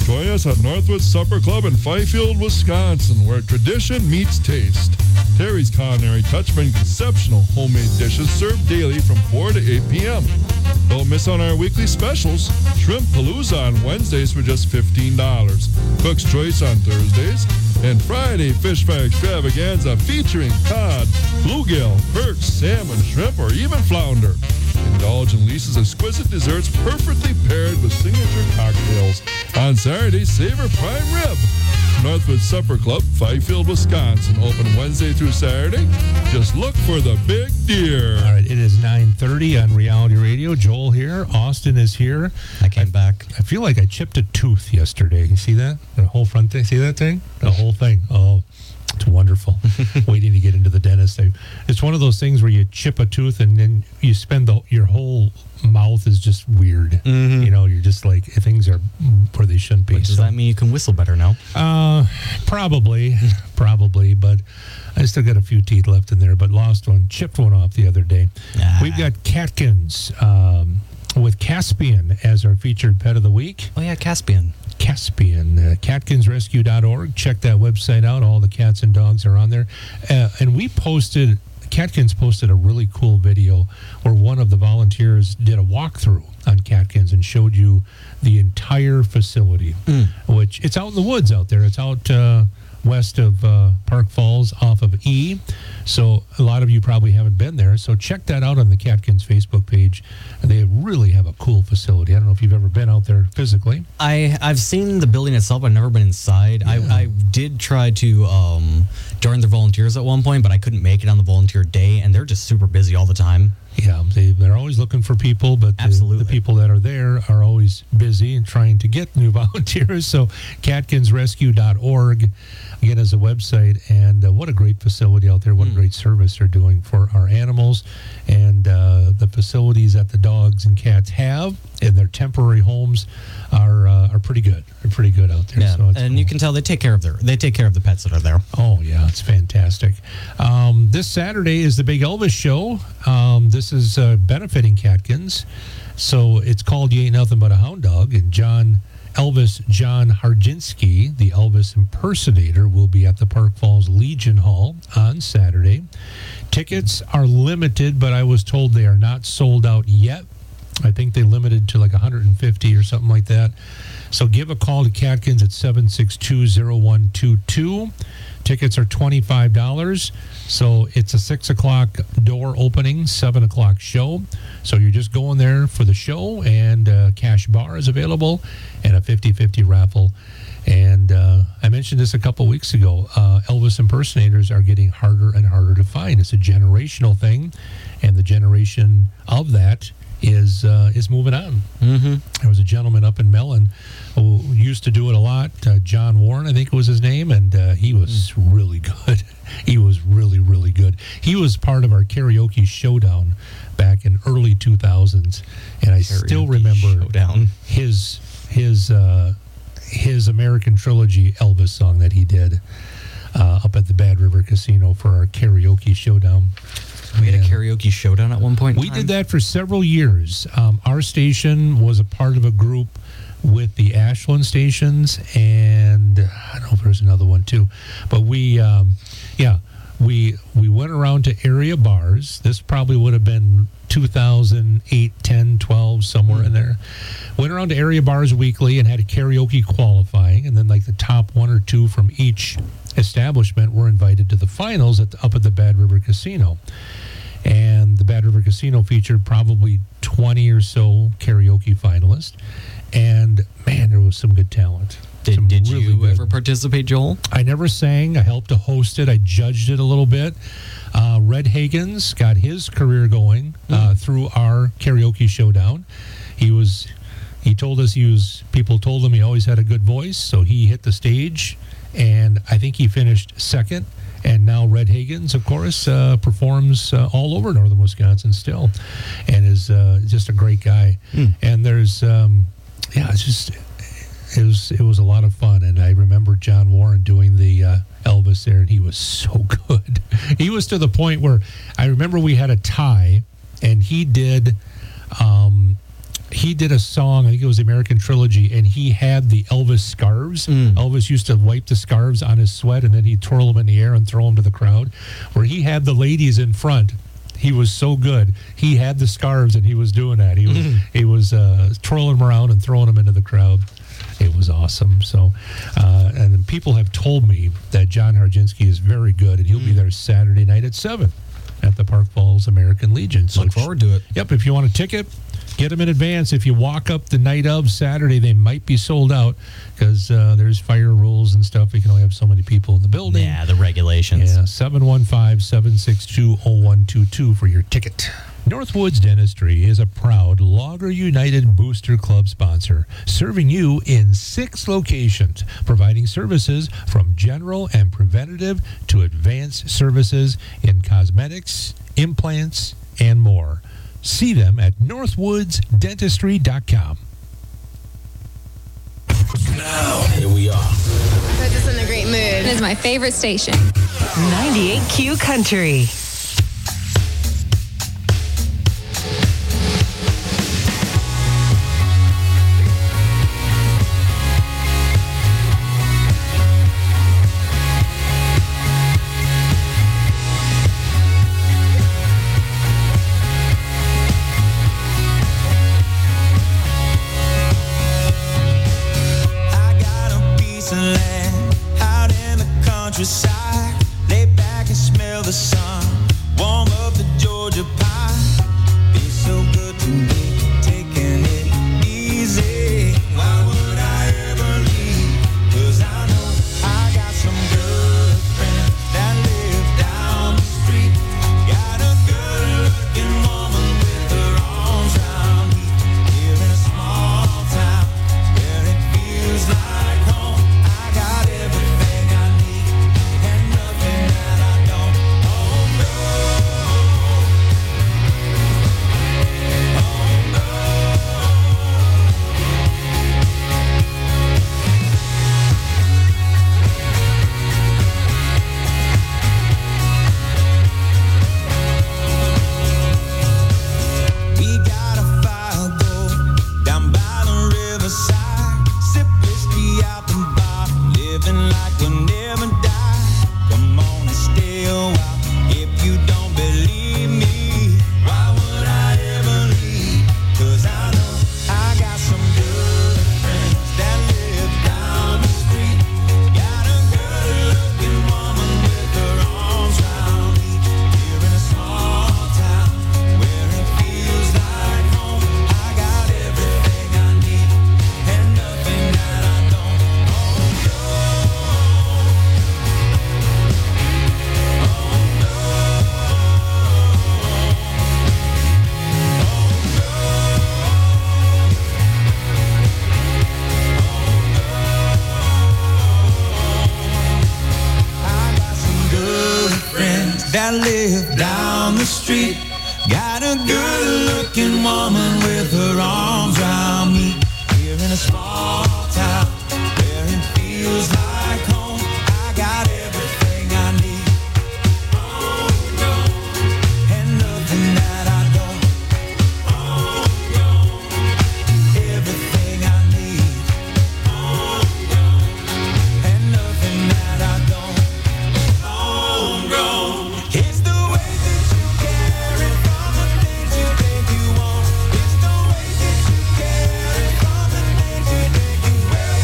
Join us at Northwood Supper Club in Fifield, Wisconsin, where tradition meets taste. Terry's Culinary Touch brings exceptional homemade dishes served daily from four to eight p.m. Don't miss on our weekly specials. Shrimp Palooza on Wednesdays for just fifteen dollars. Cook's Choice on Thursdays. And Friday Fish Fry Extravaganza featuring cod, bluegill, perch, salmon, shrimp, or even flounder. Indulge in Lisa's exquisite desserts perfectly paired with signature cocktails. On Saturday, savor prime rib. Northwood Supper Club, Fifield, Wisconsin. Open Wednesday through Saturday. Just look for the big deer. All right, it is nine thirty on Reality Radio. Joel here. Austin is here. I came back. I feel like I chipped a tooth yesterday. You see that? The whole front thing? See that thing? The whole thing. Oh, it's wonderful. Waiting to get into the dentist. I, it's one of those things where you chip a tooth and then you spend the, your whole mouth is just weird. Mm-hmm. You know, you're just like, things are where they shouldn't be. But does so, that mean you can whistle better now? Uh, probably, probably, but I still got a few teeth left in there, but lost one, chipped one off the other day. Ah. We've got Catkins um, with Caspian as our featured pet of the week. Oh, yeah, Caspian. Caspian, uh, catkins rescue dot org. Check that website out. All the cats and dogs are on there. Uh, and we posted, Catkins posted a really cool video where one of the volunteers did a walkthrough on Catkins and showed you the entire facility, mm. which it's out in the woods out there. It's out uh, west of uh, Park Falls off of E. So a lot of you probably haven't been there. So check that out on the Catkins Facebook page. They really have a cool facility. I don't know if you've ever been out there physically. I, I've seen the building itself. I've never been inside. Yeah. I, I did try to um, join their volunteers at one point, but I couldn't make it on the volunteer day, and they're just super busy all the time. Yeah, they, they're always looking for people, but the, Absolutely. the people that are there are always busy and trying to get new volunteers. So catkins rescue dot org, again, is a website, and uh, what a great facility out there. What mm. a great service they're doing for our animals, and uh, the facilities that the dogs and cats have in their temporary homes are uh, are pretty good. They're pretty good out there. Yeah, so it's and cool. You can tell they take care of their they take care of the pets that are there. Oh yeah, it's fantastic. Um, this Saturday is the Big Elvis Show. Um, this is uh, benefiting Catkins, so it's called "You Ain't Nothing But a Hound Dog." And John Elvis John Harginski, the Elvis impersonator, will be at the Park Falls Legion Hall on Saturday. Tickets are limited, but I was told they are not sold out yet. I think they limited to like one hundred fifty or something like that. So give a call to Catkins at seven six two, zero one two two. Tickets are twenty-five dollars. So it's a six o'clock door opening, seven o'clock show. So you're just going there for the show, and uh, cash bar is available and a fifty-fifty raffle. And uh, I mentioned this a couple weeks ago. Uh, Elvis impersonators are getting harder and harder to find. It's a generational thing, and the generation of that is uh, is moving on. Mm-hmm. There was a gentleman up in Mellon who used to do it a lot, uh, John Warren, I think was his name, and uh, he was mm. really good. He was really, really good. He was part of our karaoke showdown back in early two thousands, and I karaoke still remember showdown. his his uh, his American Trilogy Elvis song that he did uh, up at the Bad River Casino for our karaoke showdown. We had a karaoke showdown at one point in We time? did that for several years. Um, our station was a part of a group with the Ashland stations, and I don't know if there's another one too. But we, um, yeah, we we went around to area bars. This probably would have been two thousand eight, ten, twelve, somewhere mm. in there. Went around to area bars weekly and had a karaoke qualifying, and then like the top one or two from each establishment were invited to the finals at the, up at the Bad River Casino. And the Bad River Casino featured probably twenty or so karaoke finalists. And, man, there was some good talent. Did, did really you good. ever participate, Joel? I never sang. I helped to host it. I judged it a little bit. Uh, Red Higgins got his career going uh, mm. through our karaoke showdown. He was, he told us he was, people told him he always had a good voice, so he hit the stage, and I think he finished second. And now Red Higgins, of course, uh, performs uh, all over northern Wisconsin still, and is uh, just a great guy. Mm. And there's, um, yeah, it's just, it was it was a lot of fun. And I remember John Warren doing the uh, Elvis there, and he was so good. He was to the point where I remember we had a tie, and he did, um, he did a song, I think it was the American Trilogy, and he had the Elvis scarves. Mm. Elvis used to wipe the scarves on his sweat, and then he'd twirl them in the air and throw them to the crowd, where he had the ladies in front. He was so good. He had the scarves, and he was doing that. He was, Mm. he was uh, twirling them around and throwing them into the crowd. It was awesome. So, uh, and then people have told me that John Harginski is very good, and he'll be there Saturday night at seven at the Park Falls American Legion. So Look forward to it. Yep, if you want a ticket, get them in advance. If you walk up the night of Saturday, they might be sold out because uh, there's fire rules and stuff. We can only have so many people in the building. Yeah, the regulations. Yeah, seven one five, seven six two, zero one two two for your ticket. Northwoods Dentistry is a proud Logger United Booster Club sponsor, serving you in six locations, providing services from general and preventative to advanced services in cosmetics, implants, and more. See them at northwoods dentistry dot com. Now, here we are. Puts us in a great mood. It is my favorite station. ninety-eight Q Country. Land out in the countryside, lay back and smell the sun, warm up the Georgia pie. Feels so good to me, taking it easy. Why would I ever leave? 'Cause I know I got some good friends that live down the street. Got a good looking woman with her arms around me, here in a small town where it feels like home. That live down the street. Got a good-looking woman with her arms around me, here in a small town where it feels like home. I got everything I need, oh, no. And nothing that I don't, oh, no. Everything I need, oh, no. And nothing that I don't, oh, no. It's the way that you carry from the things you think you want. It's the way that you carry from the things you think you will.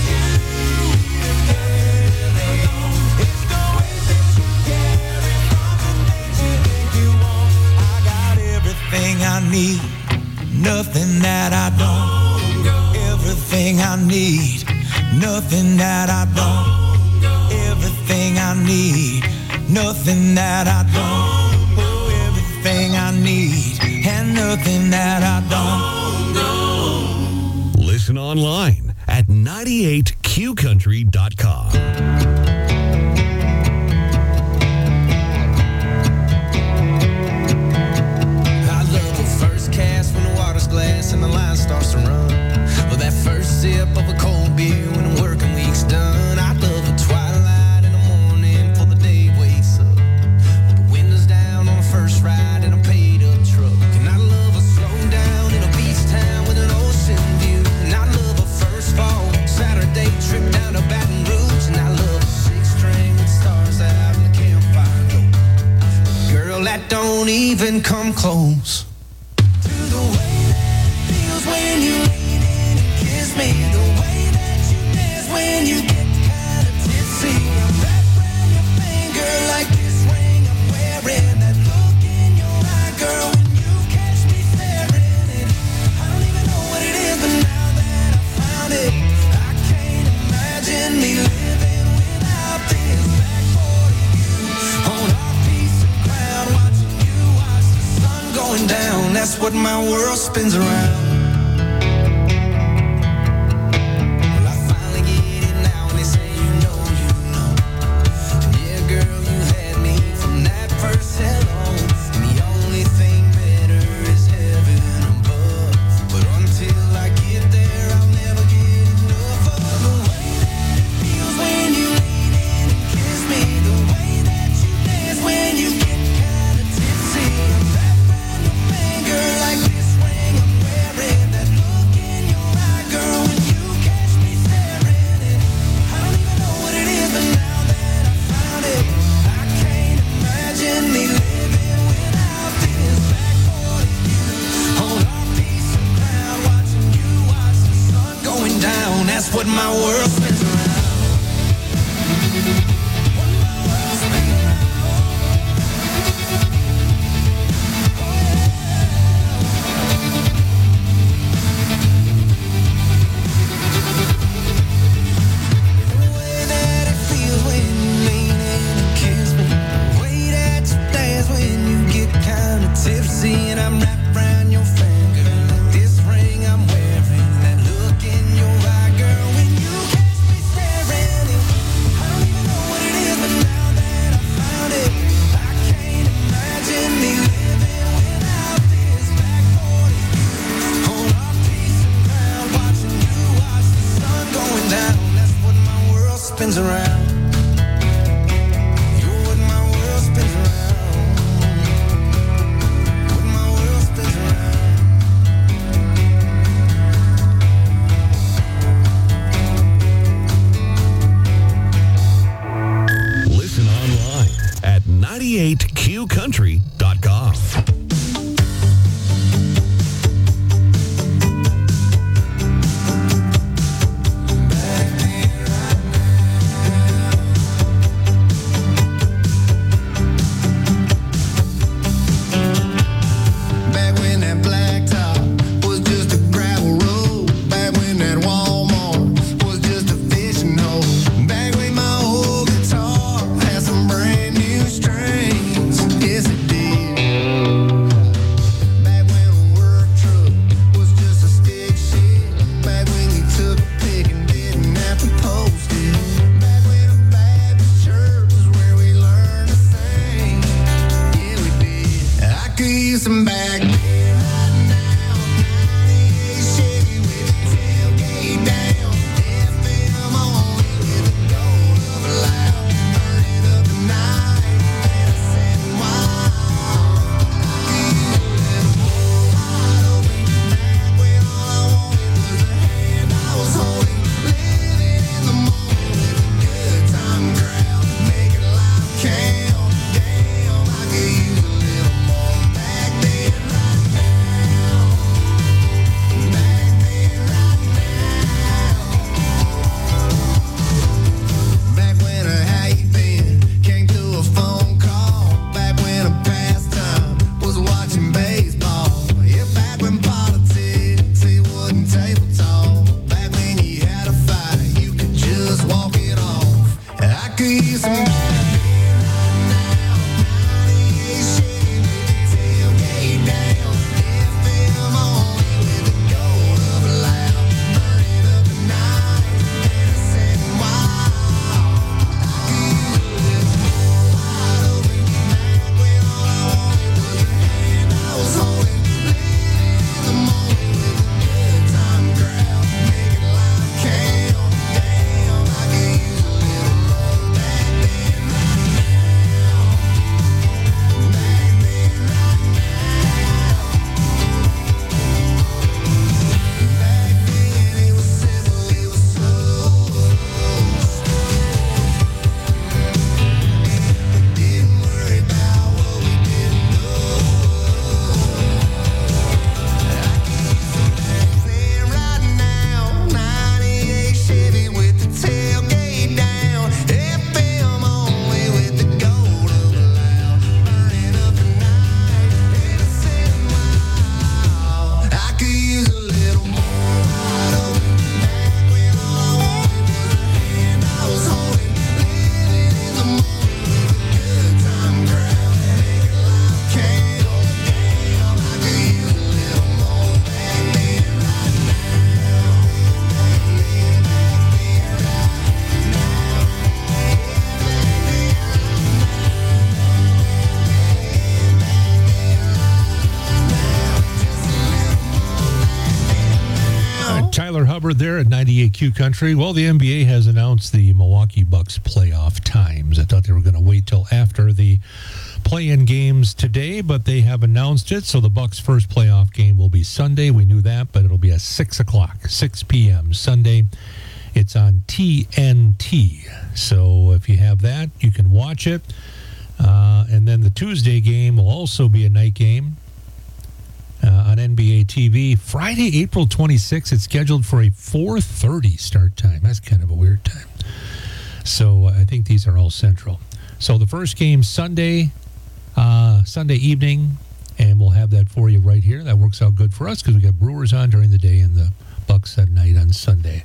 It's you alone. It's the way that you carry from the things you think you want. I got everything I need, nothing that I don't. Everything I need, nothing that I don't. Everything I need. Nothing that I don't, oh, everything I need, and nothing that I don't. Listen online at ninety-eight q country dot com. I love the first cast when the water's glass and the line starts to run. Or that first sip of a cold beer when the working week's done. I love the twilight in the morning before the day wakes up. With the windows down on the first ride in a paid up truck. And I love a slow down in a beach town with an even come close to the way that it feels when you lean in and kiss me. The way that you dance when you get kind of tipsy. I'm wrapped around your finger like this ring I'm wearing. That look in your eye, girl, when you catch me staring. And I don't even know what it is, but now that I found it, I can't imagine me living without this. Back forty you on our piece of ground, watching you watch the sun going down. That's what my world spins around. Well, I finally get it now, and they say you know, you know. And yeah, girl, you had me from that first hello. And the only thing better is heaven above. But until I get there, I'll never get enough of the way that it feels when you lean in and kiss me. The way that you dance when you get kind of tipsy. I'm wrapped around your finger like this ring I'm wearing. That look in your eye, girl, when you catch me staring. And I don't even know what it is, but now that I found it, I can't imagine me living without this. Back forty you on our piece of ground, watching you watch the sun going down. That's what my world spins around. Tipsy and I'm wrapped around your finger like this ring I'm wearing. That look in your eye, girl, when you catch me Tyler Hubbard there at ninety-eight Q Country. Well, the N B A has announced the Milwaukee Bucks playoff times. I thought they were going to wait till after the play-in games today, but they have announced it. So the Bucks' first playoff game will be Sunday. We knew that, but it'll be at six o'clock, six p.m. Sunday. It's on T N T. So if you have that, you can watch it. Uh, and then the Tuesday game will also be a night game. Uh, on N B A T V. Friday, April twenty-sixth, it's scheduled for a four thirty start time. That's kind of a weird time. So uh, I think these are all central. So the first game Sunday, uh, Sunday evening, and we'll have that for you right here. That works out good for us because we got Brewers on during the day and the Bucks at night on Sunday.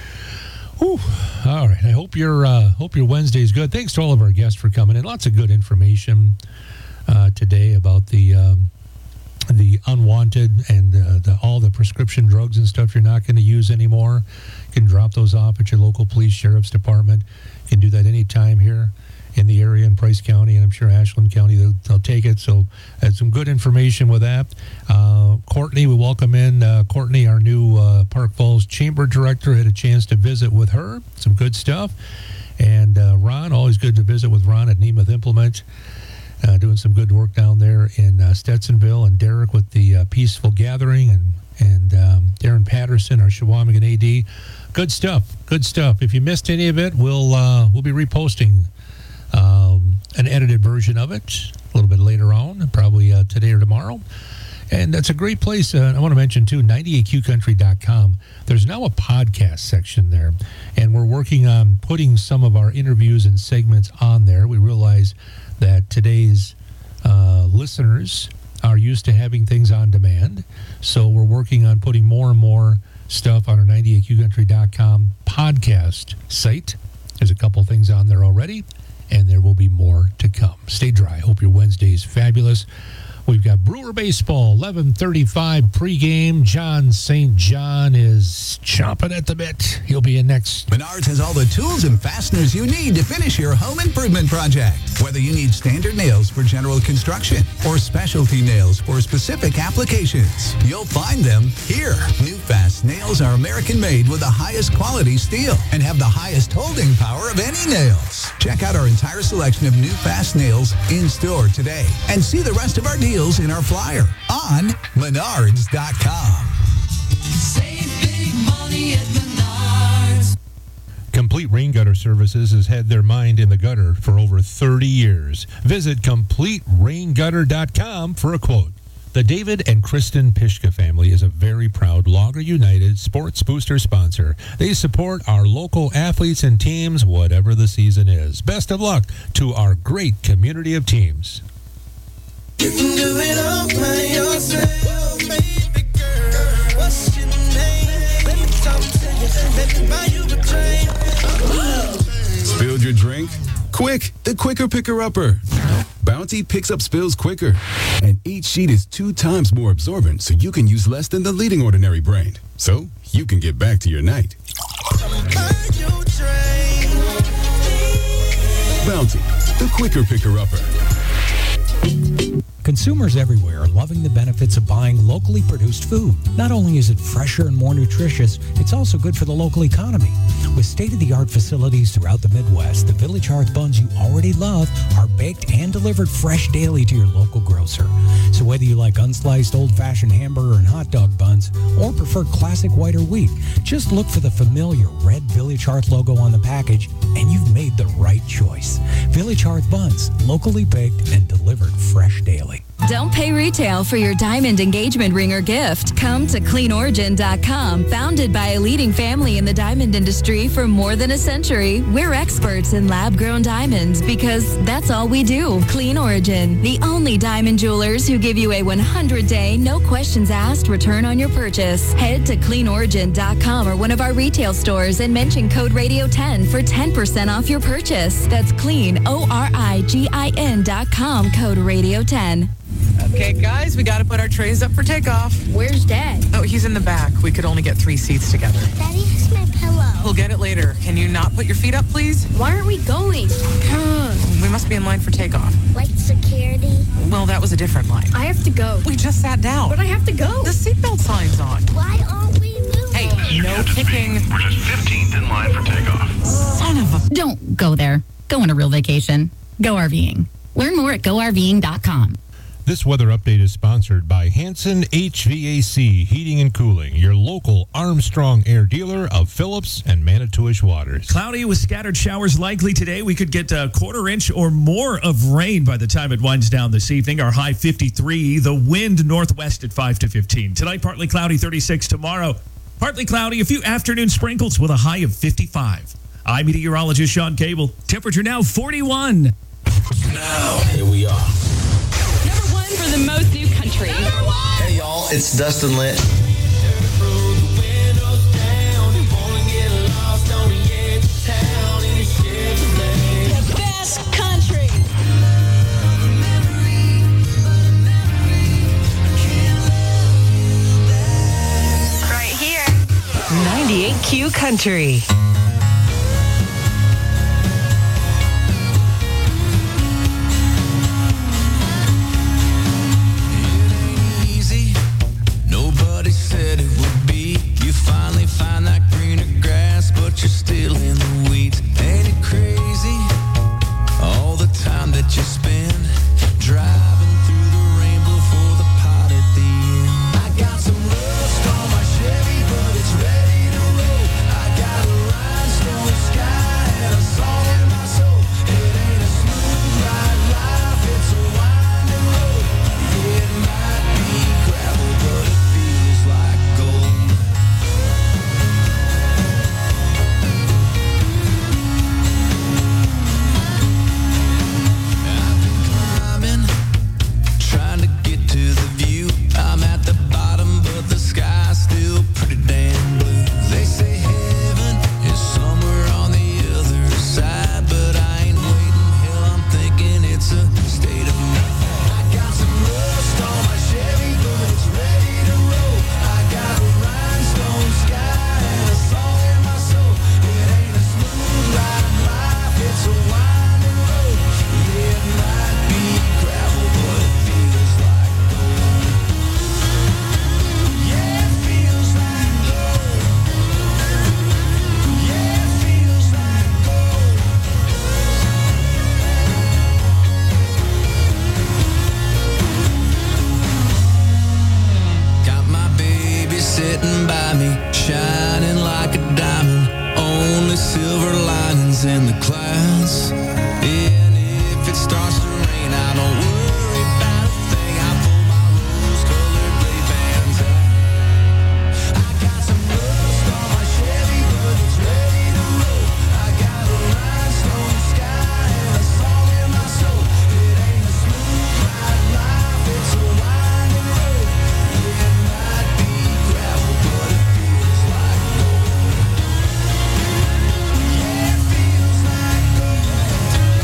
Whew. All right. I hope your uh, hope your Wednesday's good. Thanks to all of our guests for coming in. Lots of good information uh, today about the um, the unwanted and uh, the, all the prescription drugs and stuff you're not going to use anymore. You can drop those off at your local police, sheriff's department. You can do that anytime here in the area in Price County, and I'm sure Ashland County, they'll, they'll take it. So uh, some good information with that. Uh, Courtney, we welcome in uh, Courtney, our new uh, Park Falls Chamber Director. Had a chance to visit with her. Some good stuff. And uh, Ron, always good to visit with Ron at Nemeth Implement. Uh, doing some good work down there in uh, Stetsonville, and Derek with the uh, Peaceful Gathering, and and um, Darren Patterson, our Shawamigan A D. Good stuff, good stuff. If you missed any of it, we'll uh, we'll be reposting um, an edited version of it a little bit later on, probably uh, today or tomorrow. And that's a great place. Uh, I want to mention too, ninety-eight Q country dot com. There's now a podcast section there, and we're working on putting some of our interviews and segments on there. We realize that today's uh, listeners are used to having things on demand. So we're working on putting more and more stuff on our ninety-eight Q country dot com podcast site. There's a couple things on there already, and there will be more to come. Stay dry. Hope your Wednesday is fabulous. We've got Brewer Baseball, eleven thirty-five pregame. John Saint John is chomping at the bit. He'll be in next. Menards has all the tools and fasteners you need to finish your home improvement project. Whether you need standard nails for general construction or specialty nails for specific applications, you'll find them here. New Fast nails are American-made with the highest quality steel and have the highest holding power of any nails. Check out our entire selection of New Fast nails in store today and see the rest of our deals in our flyer on menards dot com. Save big money at Menards. Complete Rain Gutter Services has had their mind in the gutter for over thirty years. Visit complete rain gutter dot com for a quote. The David and Kristen Pishka family is a very proud Logger United Sports Booster sponsor. They support our local athletes and teams, whatever the season is. Best of luck to our great community of teams. You can do it all by yourself, baby girl. What's your name? Let me talk to you. Let me buy you a drink. Spilled your drink? Quick, the quicker picker-upper. Bounty picks up spills quicker, and each sheet is two times more absorbent, so you can use less than the leading ordinary brand. So you can get back to your night. Bounty, the quicker picker-upper. Consumers everywhere are loving the benefits of buying locally produced food. Not only is it fresher and more nutritious, it's also good for the local economy. With state-of-the-art facilities throughout the Midwest, the Village Hearth buns you already love are baked and delivered fresh daily to your local grocer. So whether you like unsliced old-fashioned hamburger and hot dog buns or prefer classic white or wheat, just look for the familiar red Village Hearth logo on the package and you've made the right choice. Village Hearth buns, locally baked and delivered fresh daily. Don't pay retail for your diamond engagement ring or gift. Come to clean origin dot com. Founded by a leading family in the diamond industry for more than a century, we're experts in lab-grown diamonds because that's all we do. Clean Origin, the only diamond jewelers who give you a one hundred day, no questions asked return on your purchase. Head to clean origin dot com or one of our retail stores and mention code radio ten for ten percent off your purchase. That's clean, O R I G I N dot com, code radio ten. Okay, guys, we got to put our trays up for takeoff. Where's Dad? Oh, he's in the back. We could only get three seats together. Daddy has my pillow. We'll get it later. Can you not put your feet up, please? Why aren't we going? We must be in line for takeoff. Like security? Well, that was a different line. I have to go. We just sat down. But I have to go. The seatbelt sign's on. Why aren't we moving? Hey, no go there. Go on a real vacation. Go RVing. Learn more at go R V ing dot com. This weather update is sponsored by Hanson H V A C Heating and Cooling, your local Armstrong Air dealer of Phillips and Manitowish waters. Cloudy with scattered showers likely today. We could get a quarter inch or more of rain by the time it winds down this evening. Our high fifty-three. The wind northwest at five to fifteen. Tonight, partly cloudy, thirty-six. Tomorrow, partly cloudy, a few afternoon sprinkles with a high of fifty-five. I'm meteorologist Sean Cable. Temperature now forty-one. Now, here we are. For the most new country. Hey, y'all, it's Dustin Litt. The best country. Right here. ninety-eight Q Country. Nobody said it would be. You finally find that greener grass, but you're still in the weeds. Ain't it crazy? All the time that you spend driving through the rainbow for the pot at the end. I got some rust on my Chevy, but it's ready to roll. I got a rhinestone sky and a song in my soul. It ain't a smooth ride life, it's a winding road. It might be gravel, but it feels like gold. I've been climbing, trying to get to the view. I'm at the bottom, but the sky's still pretty damn blue. They say heaven is somewhere on the other side, but I ain't waiting. Hell, I'm thinking it's a state of mind. I got some rust on my Chevy, but it's ready to roll. I got a rhinestone sky and a song in my soul. It ain't a smooth ride life, it's a winding road. Yeah, it might be gravel, but it feels like gold. Yeah, it feels like gold. Yeah, it feels like gold. Got my baby sitting by me, shining like a diamond. Only silver linings in the clouds. And if it starts to rain, I don't worry about a thing. I pull my rose-colored Ray-Bans out. I got some rust on my Chevy, but it's ready to roll. I got a rhinestone sky and a song in my soul. It ain't a smooth ride life, it's a winding road. It might be gravel, but it feels like gold. Yeah, it feels like gold.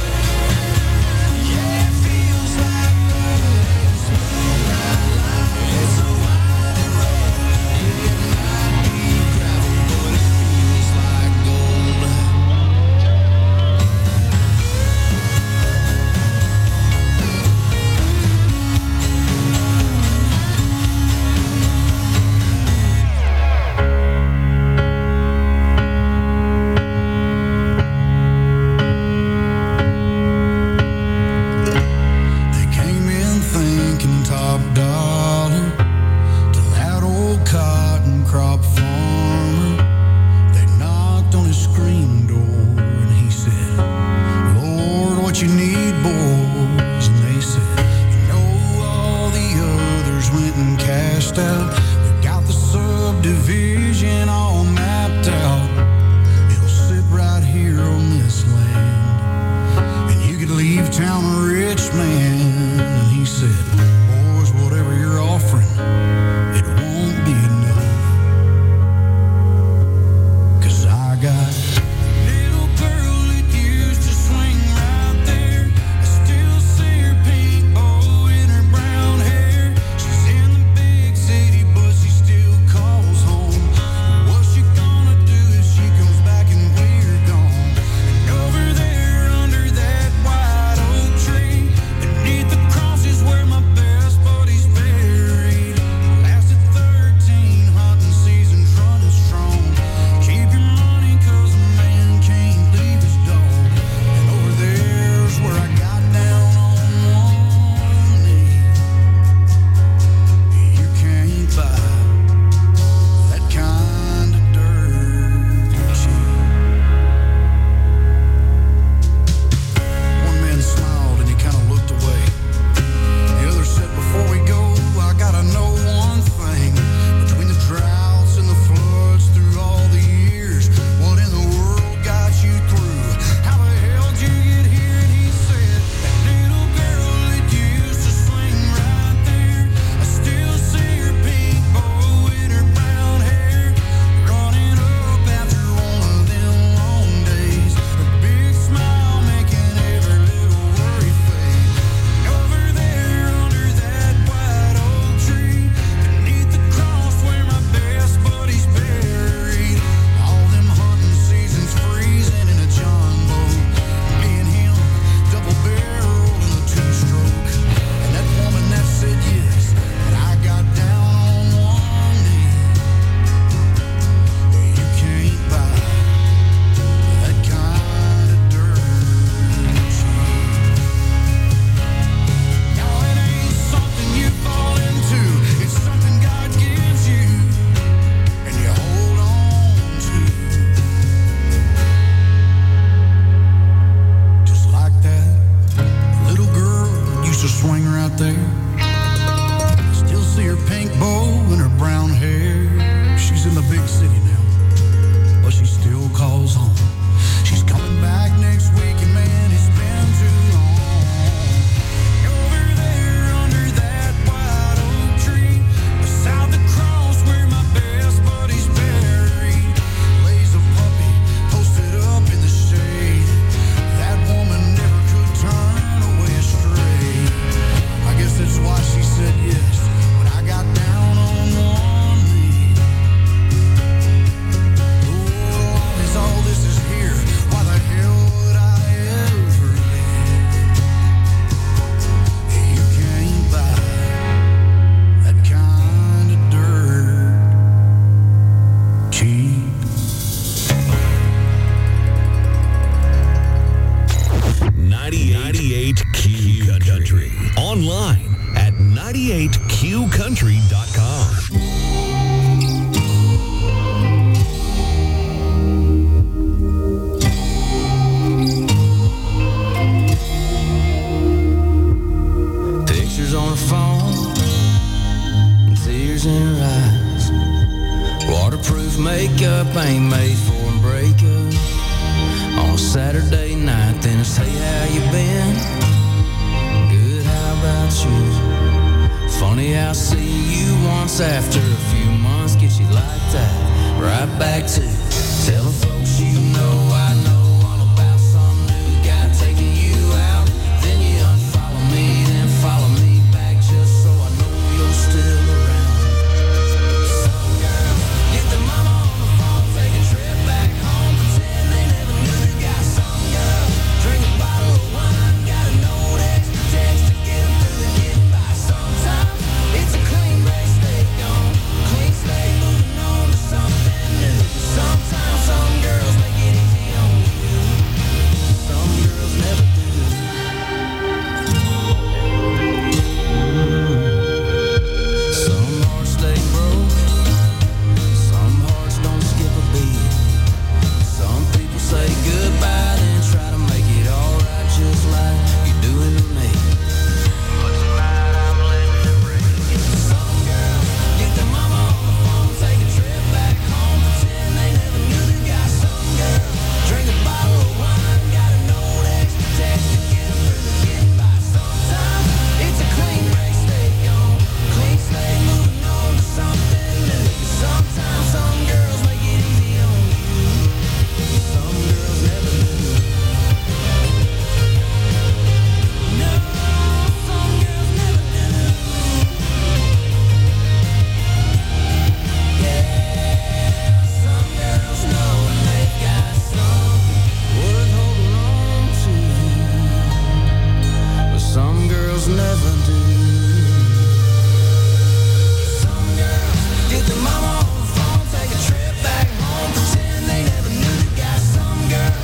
makeup ain't made for a breakup. On Saturday night, then it's hey, how you been? Good, how about you? Funny how seeing you once after a few months gets you like that right back to